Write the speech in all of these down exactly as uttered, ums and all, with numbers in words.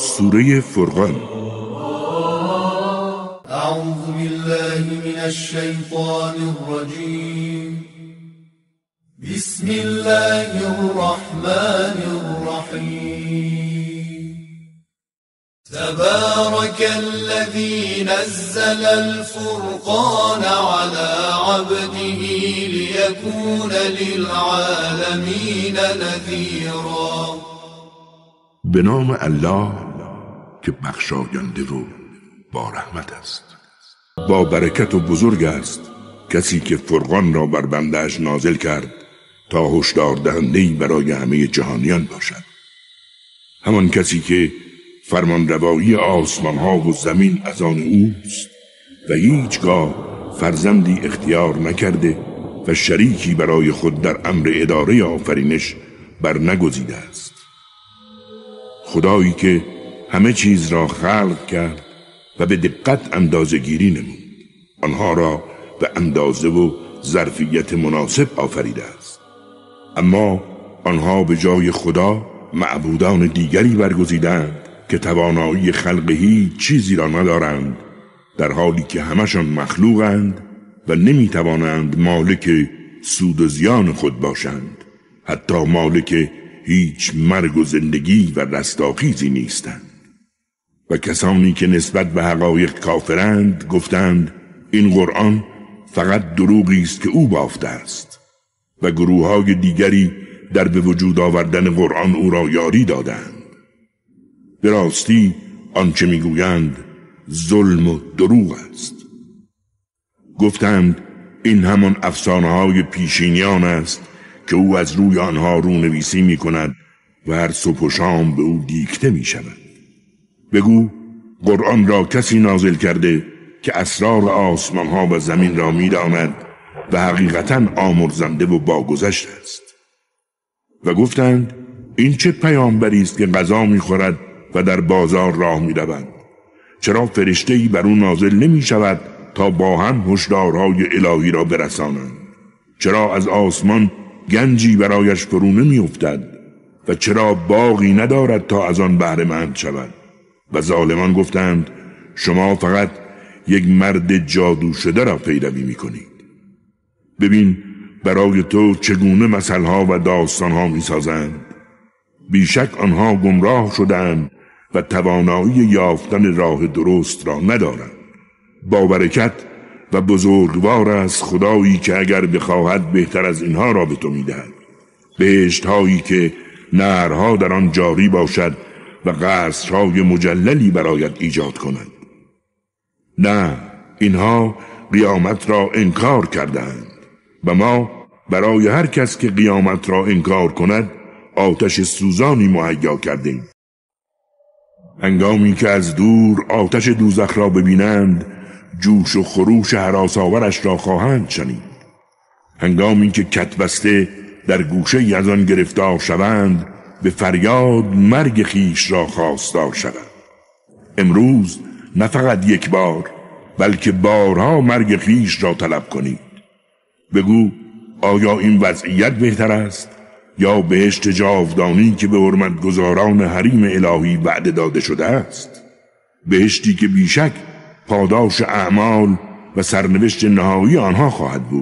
سوره فرقان. اعوذ بالله من الشیطان الرجیم. بسم الله الرحمن الرحیم. تبارك الذي نزل الفرقان على عبده ليكون للعالمين نذيرا. به نام الله که بخشاینده و با رحمت است. با برکت و بزرگ است کسی که فرقان را بر بنده‌اش نازل کرد تا هشدار دهنده‌ای برای همه جهانیان باشد. همان کسی که فرمانروایی آسمان ها و زمین از آن اوست و هیچگاه فرزندی اختیار نکرده و شریکی برای خود در امر اداره آفرینش بر نگزیده است. خدایی که همه چیز را خلق کرد و به دقت اندازه گیری نمود، آنها را به اندازه و ظرفیت مناسب آفریده است. اما آنها به جای خدا معبودان دیگری برگزیدند که توانایی خلق هیچ چیزی را ندارند، در حالی که همشان مخلوقند و نمیتوانند مالک سود و زیان خود باشند، حتی مالک هیچ مرگ و زندگی و رستاخیزی نیستند. و کسانی که نسبت به حقایق کافرند گفتند این قرآن فقط دروغی است که او بافته است، و گروه‌های دیگری در به وجود آوردن قرآن او را یاری دادند. به راستی آنچه میگویند ظلم و دروغ است. گفتند این همان افسانه‌های پیشینیان است که او از روی آنها رونویسی می کند و هر صبح و شام به او دیکته می شود. بگو قرآن را کسی نازل کرده که اسرار آسمان ها و زمین را می داند و حقیقتاً آمرزنده و باگذشت است. و گفتند این چه پیامبری است که غذا می خورد و در بازار راه می رود؟ چرا فرشته‌ای بر او نازل نمی شود تا با هم هشدارهای الهی را برسانند؟ چرا از آسمان گنجی برایش فرو نمی افتد و چرا باغی ندارد تا از آن بهره مند شود؟ و ظالمان گفتند شما فقط یک مرد جادو شده را پیروی می کنید. ببین برای تو چگونه مثلها و داستانها می سازند. بیشک آنها گمراه شدند و توانایی یافتن راه درست را ندارند. با برکت و بزرگوار است خدایی که اگر بخواهد بهتر از اینها را به تو میدهد. بهشت هایی که نهرها در آن جاری باشد و قصرهای مجللی برایت ایجاد کند. نه، اینها قیامت را انکار کردند و ما برای هر کس که قیامت را انکار کند آتش سوزانی مهیا کردیم. هنگامی که از دور آتش دوزخ را ببینند جوش و خروش هراس‌آورش را خواهند شنید. هنگامی که کتبسته در گوشه از آن گرفتار شوند به فریاد مرگ خیش را خواستار شوند. امروز نه فقط یک بار بلکه بارها مرگ خیش را طلب کنید. بگو آیا این وضعیت بهتر است یا بهشت جاودانی که به حرمت گزاران حریم الهی وعده داده شده است؟ بهشتی که بیشک پاداش اعمال و سرنوشت نهایی آنها خواهد بود.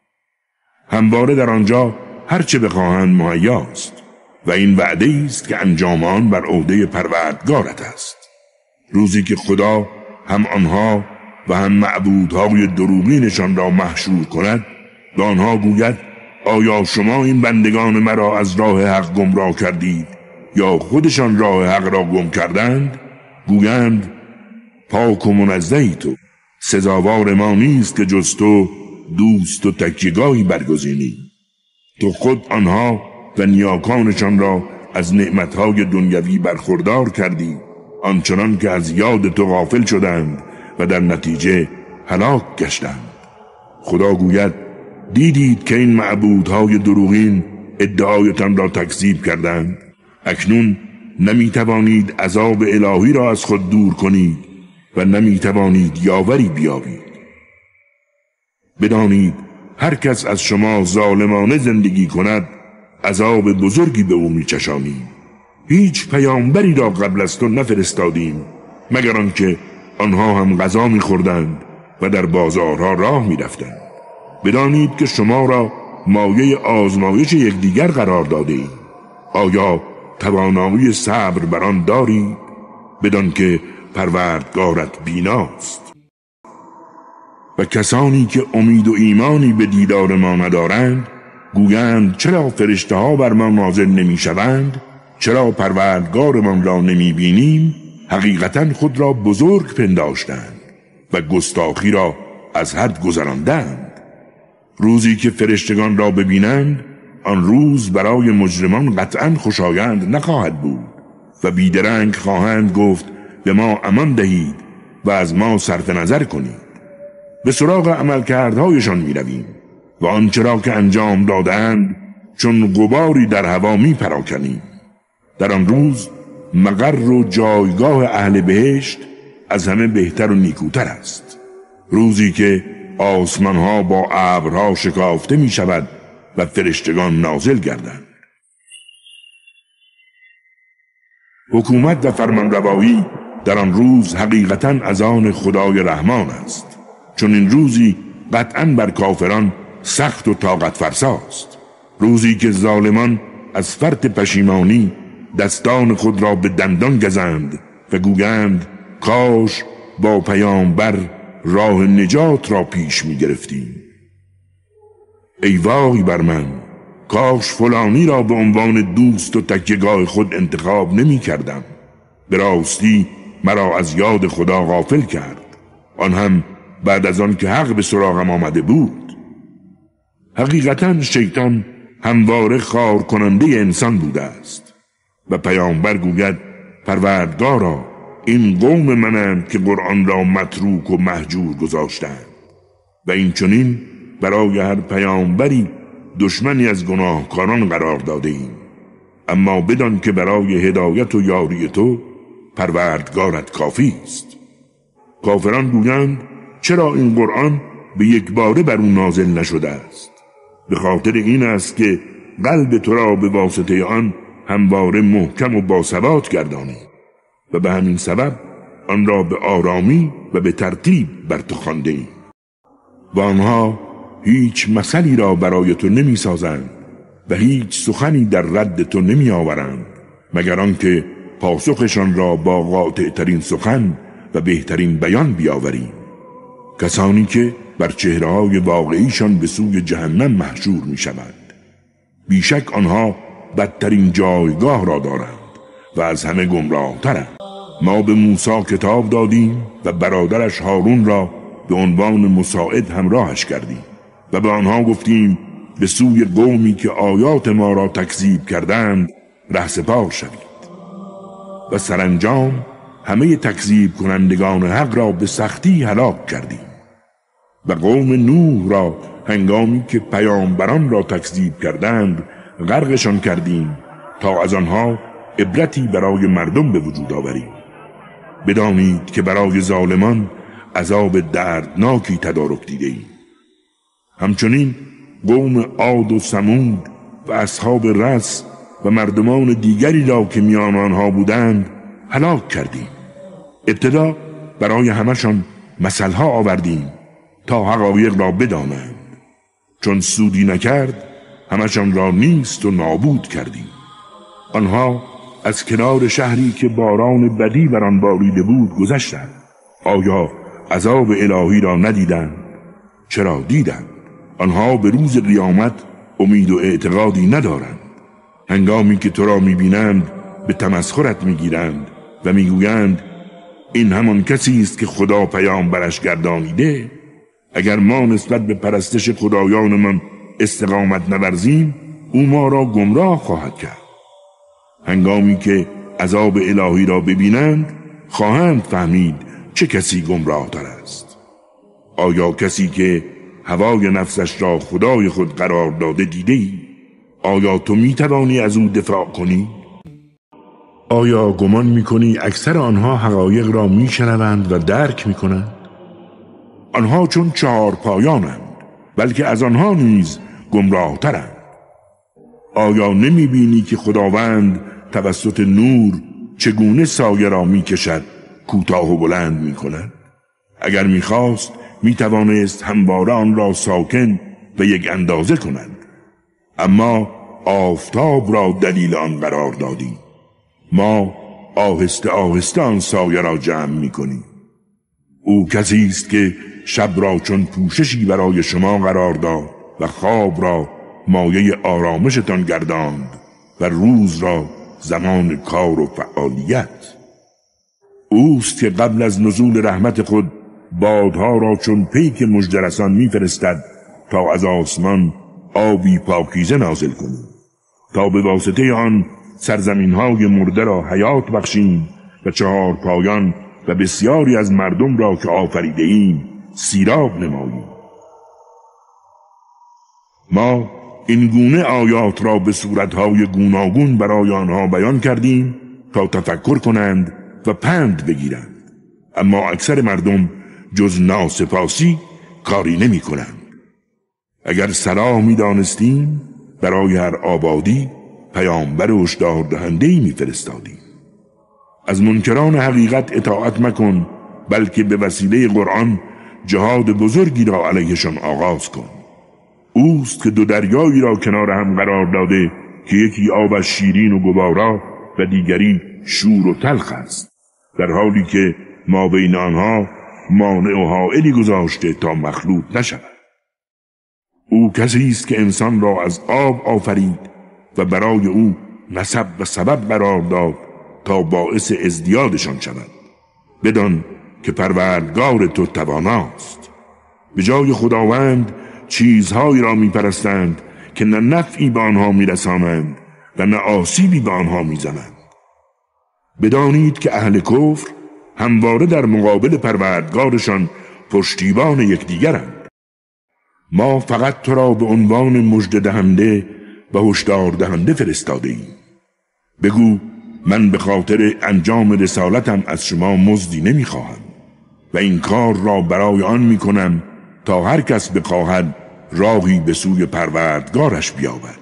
همواره در آنجا هر چه بخواهند مهیاست و این وعده است که انجام آن بر عهده پروردگارت است. روزی که خدا هم آنها و هم معبودهای دروغینشان را محشور کند به آنها گوید آیا شما این بندگان مرا از راه حق گمراه کردید یا خودشان راه حق را گم کردند؟ گویند پاک و منزهی تو، سزاوار ما نیست که جز تو دوست و تکیه‌گاهی برگزینی. تو خود آنها و نیاکانشان را از نعمتهای دنیوی برخوردار کردی، آنچنان که از یاد تو غافل شدند و در نتیجه هلاک گشتند. خدا گوید دیدید که این معبودهای دروغین ادعایتان را تکذیب کردند. اکنون نمی توانید عذاب الهی را از خود دور کنید و نمی توانید یاوری بیابید. بدانید هر کس از شما ظالمانه زندگی کند عذاب بزرگی به او می چشانید. هیچ پیامبری را قبل از تو نفرستادیم مگر آنکه آنها هم غذا می‌خوردند و در بازارها راه می‌رفتند. بدانید که شما را مایه آزمایش یکدیگر قرار داده‌ایم. آیا توانایی صبر بر آن دارید؟ بدان که پروردگارت بیناست. و کسانی که امید و ایمانی به دیدار ما ندارند گویند چرا فرشته ها بر ما نازل نمی شوند؟ چرا پروردگارمان را نمی بینیم؟ حقیقتا خود را بزرگ پنداشتند و گستاخی را از حد گذراندند. روزی که فرشتگان را ببینند آن روز برای مجرمان قطعا خوشایند نخواهد بود و بیدرنگ خواهند گفت به ما امان دهید و از ما صرف نظر کنید. به سراغ عملکردهایشان می رویم و آنچه را که انجام دادند چون غباری در هوا می پراکنیم. در آن روز مقر و جایگاه اهل بهشت از همه بهتر و نیکوتر است. روزی که آسمان ها با ابرها شکافته می شود و فرشتگان نازل گردند. حکومت و فرمانروایی در آن روز حقیقتاً از آن خدای رحمان است، چون این روزی قطعاً بر کافران سخت و طاقت فرساست. روزی که ظالمان از فرط پشیمانی دستان خود را به دندان گزند و گویند کاش با پیامبر راه نجات را پیش می گرفتیم. ای وای بر من، کاش فلانی را به عنوان دوست و تکیه‌گاه خود انتخاب نمی کردم. به راستی مرا از یاد خدا غافل کرد، آن هم بعد از آن که حق به سراغم آمده بود. حقیقتا شیطان همواره خار کننده انسان بوده است و پیامبر گوید پروردگارا این قوم منند که قرآن را متروک و مهجور گذاشتند و این چنین برای هر پیامبری دشمنی از گناهکاران قرار داده ایم. اما بدان که برای هدایت و یاری تو پروردگارت کافی است. کافران گویند چرا این قرآن به یک باره بر اون نازل نشده است؟ به خاطر این است که قلب تو را به واسطه آن همواره محکم و باثبات گردانی و به همین سبب آن را به آرامی و به ترتیب بر تو خوانده ایم. و آنها هیچ مثلی را برای تو نمی سازند و هیچ سخنی در رد تو نمی آورند مگر آنکه پاسخشان را با قاطع ترین سخن و بهترین بیان بیاوریم. کسانی که بر چهره‌های واقعیشان به سوی جهنم محشور می شوند. بیشک آنها بدترین جایگاه را دارند و از همه گمراه ترند. ما به موسی کتاب دادیم و برادرش هارون را به عنوان مساعد همراهش کردیم و به آنها گفتیم به سوی قومی که آیات ما را تکذیب کردند رهسپار شوید. و سرانجام همه تکذیب کنندگان حق را به سختی هلاک کردیم. و قوم نوح را هنگامی که پیامبران را تکذیب کردند غرقشان کردیم تا از آنها عبرتی برای مردم به وجود آوریم. بدانید که برای ظالمان عذاب دردناکی تدارک دیده ایم. همچنین قوم عاد و ثمود و اصحاب رس و مردمان دیگری را که میان آنها بودند هلاک کردیم. ابتدا برای همشان مثلها آوردیم تا حقایق را بدانند. چون سودی نکرد همشان را نیست و نابود کردیم. آنها از کنار شهری که باران بدی بر آن باریده بود گذشتند. آیا عذاب الهی را ندیدند؟ چرا دیدند؟ آنها به روز قیامت امید و اعتقادی ندارند. هنگامی که تو را می‌بینند به تمسخرت می‌گیرند و می‌گویند این همان کسی است که خدا پیامبرش گردانیده. اگر ما نسبت به پرستش خدایانمان استقامت نورزیم او ما را گمراه خواهد کرد. هنگامی که عذاب الهی را ببینند خواهند فهمید چه کسی گمراه تر است. آیا کسی که هوای نفسش را خدای خود قرار داده دیده ای؟ آیا تو می توانی از او دفاع کنی؟ آیا گمان می کنی اکثر آنها حقایق را می شنوند و درک می کنند؟ آنها چون چهار پایانند بلکه از آنها نیز گمراه ترند. آیا نمی بینی که خداوند توسط نور چگونه سایه را می کشد، کوتاه و بلند می کند؟ اگر می خواست می توانست همواره آن را ساکن و یک اندازه کند. اما آفتاب را دلیل آن قرار دادیم. ما آهسته آهسته آن سایه را جمع می کنیم. او کسی است که شب را چون پوششی برای شما قرار داد و خواب را مایه آرامشتان گرداند و روز را زمان کار و فعالیت. اوست که قبل از نزول رحمت خود بادها را چون پیک مژده‌رسان می‌فرستد تا از آسمان آبی پاکیزه نازل کنیم، تا به واسطه آن سرزمین‌های مرده را حیات بخشیم و چهار پایان و بسیاری از مردم را که آفریده ایم سیراب نماییم. ما این گونه آیات را به صورتهای گوناگون برای آنها بیان کردیم تا تفکر کنند و پند بگیرند، اما اکثر مردم جز ناسپاسی کاری نمی کنند. اگر صلاح می دانستیم برای هر آبادی پیامبر هشدار دهنده‌ای می فرستادیم. از منکران حقیقت اطاعت مکن، بلکه به وسیله قرآن جهاد بزرگی را علیهشان آغاز کن. اوست که دو دریایی را کنار هم قرار داده که یکی آبش شیرین و گوارا و دیگری شور و تلخ است، در حالی که ما بین آنها مانع و حائلی گذاشته تا مخلوط نشود. او کسی است که انسان را از آب آفرید و برای او نسب و سبب قرار داد تا باعث ازدیادشان شود. بدان که پروردگار تو تواناست. به جای خداوند چیزهایی را میپرستند که نه نفعی به آنها میرسانند و نه آسیبی به آنها میزنند. بدانید که اهل کفر همواره در مقابل پروردگارشان پشتیبان یکدیگرند. ما فقط تو را به عنوان مژده دهنده و هشدار دهنده فرستاده ایم. بگو من به خاطر انجام رسالتم از شما مزدی نمیخواهم و این کار را برای آن میکنم تا هر کس بخواهد راهی به سوی پروردگارش بیابد.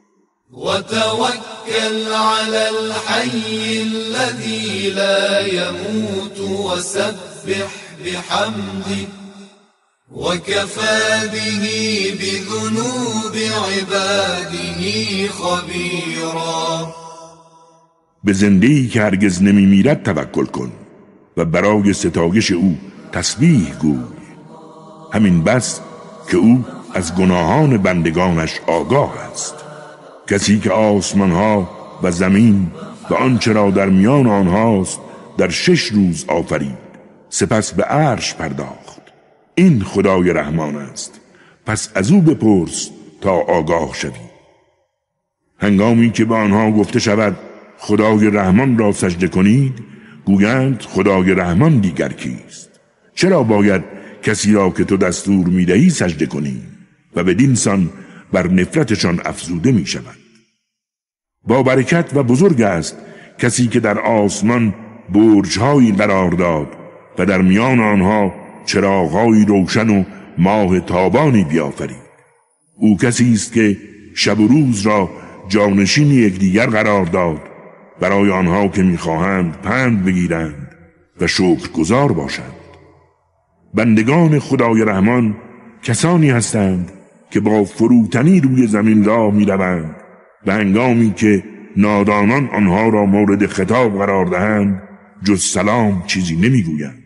وتوکل علی الحی الذی لا يموت وسبح بحمده وكفى به بذنوب عباده خبیرا. به زنده‌ای که هرگز نمی میرد توکل کن و برای ستایش او تسبیح گوی. همین بس که او از گناهان بندگانش آگاه است. کسی که آسمانها و زمین و آنچه را در میان آنهاست در شش روز آفرید، سپس به عرش پرداخت. این خدای رحمان است، پس از او بپرس تا آگاه شوی. هنگامی که به آنها گفته شود خدای رحمان را سجده کنید، گویند خدای رحمان دیگر کیست؟ چرا باید کسی را که تو دستور میدهی سجده کنی؟ و بدین سان بر نفرتشان افزوده می شود. با برکت و بزرگ است کسی که در آسمان برج‌هایی قرار داد و در میان آنها چراغ‌هایی روشن و ماه تابانی بیافرید. او کسی است که شب و روز را جانشین یکدیگر قرار داد برای آنها که می‌خواهند پند بگیرند و شکرگزار باشند. بندگان خدای رحمان کسانی هستند که با فروتنی روی زمین راه می‌روند و هنگامی که نادانان آنها را مورد خطاب قرار دهند جز سلام چیزی نمی‌گویند.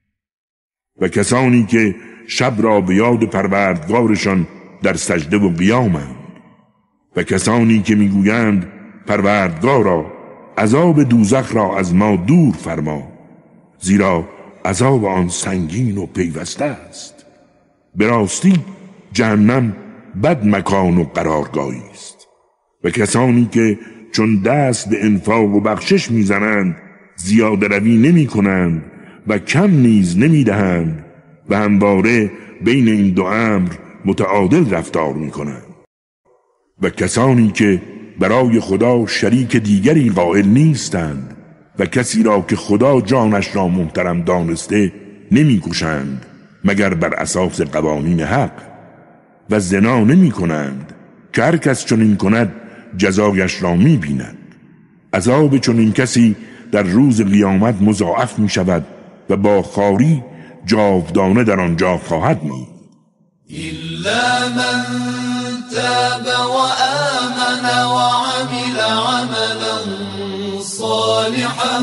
و کسانی که شب را به یاد پروردگارشان در سجده و قیامند. و کسانی که می‌گویند پروردگارا عذاب دوزخ را از ما دور فرما، زیرا عذاب آن سنگین و پیوسته است. به راستی جهنم بد مکان و قرارگاهی است. و کسانی که چون دست به انفاق و بخشش میزنند زیاده روی نمی کنند و کم نیز نمی دهند و همواره بین این دو امر متعادل رفتار می کنند. و کسانی که برای خدا شریک دیگری قائل نیستند و کسی را که خدا جانش را محترم دانسته نمی کشند مگر بر اساس قوانین حق و زنا نمی کنند که هر کس چنین کند جزایش را می بیند. عذاب چنین کسی در روز قیامت مضاعف می شود و با خواری جاودانه در آنجا خواهد ماند. إلا من تاب وآمن وعمل عملا صالحا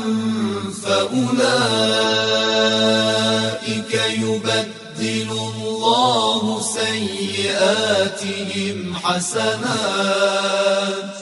فأولئك يبدل الله سيئاتهم حسنات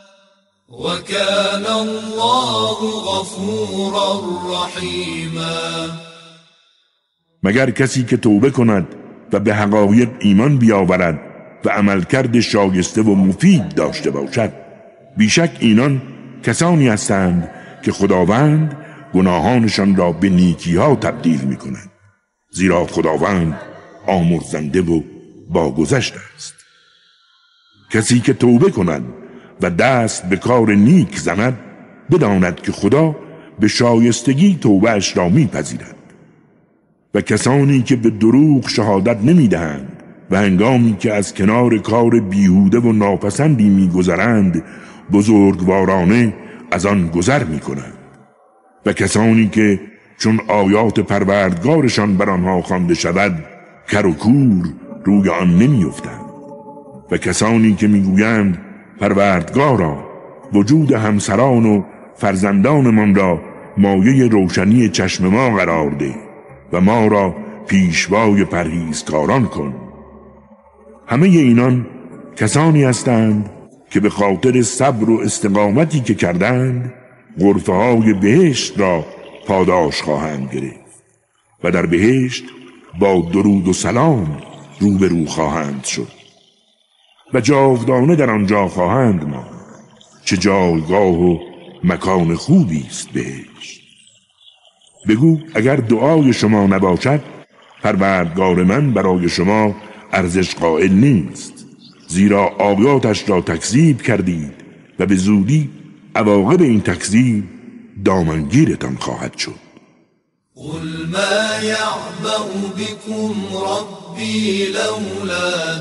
وكان الله غفورا رحيما. مگر کسی که توبه کند و به حقایق ایمان بیاورد و عملکرد شایسته و مفید داشته باشد، بیشک اینان کسانی هستند که خداوند گناهانشان را به نیکی‌ها تبدیل می‌کند، زیرا خداوند آمرزنده و باگذشت است. کسی که توبه کند و دست به کار نیک زند، بداند که خدا به شایستگی توبه‌اش را می‌پذیرد. و کسانی که به دروغ شهادت نمی‌دهند و هنگامی که از کنار کار بیهوده و ناپسندی می‌گذرند بزرگوارانه از آن گذر می‌کنند. و کسانی که چون آیات پروردگارشان بر آنها خوانده شود کر و کور روی آن نمی‌افتند. و کسانی که می‌گویند پروردگارا وجود همسران و فرزندانمان را مایه روشنی چشم ما قرار ده و ما را پیشوای پرهیزکاران کن. همه اینان کسانی هستند که به خاطر صبر و استقامتی که کردند غرفه های بهشت را پاداش خواهند گرفت و در بهشت با درود و سلام روبرو خواهند شد و جاودانه در آنجا خواهند ماند. چه جایگاه و مکان خوبی است بهشت. بگو اگر دعای شما نباشد پروردگار من برای شما ارزش قائل نیست، زیرا آیاتش را تکذیب کردید و به زودی عواقب این تکذیب دامنگیرتان خواهد شد. قل ما يعبأ بكم ربي لولا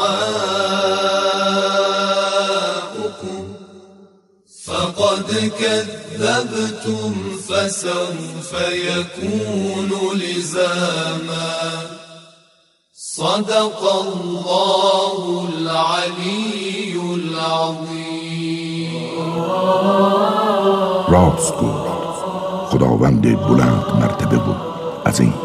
دعاؤكم فقد كذبتم فسوف يكون لزاما. صدق الله العلي العظيم. راست گفت خداوند بلند مرتبه و عظیم.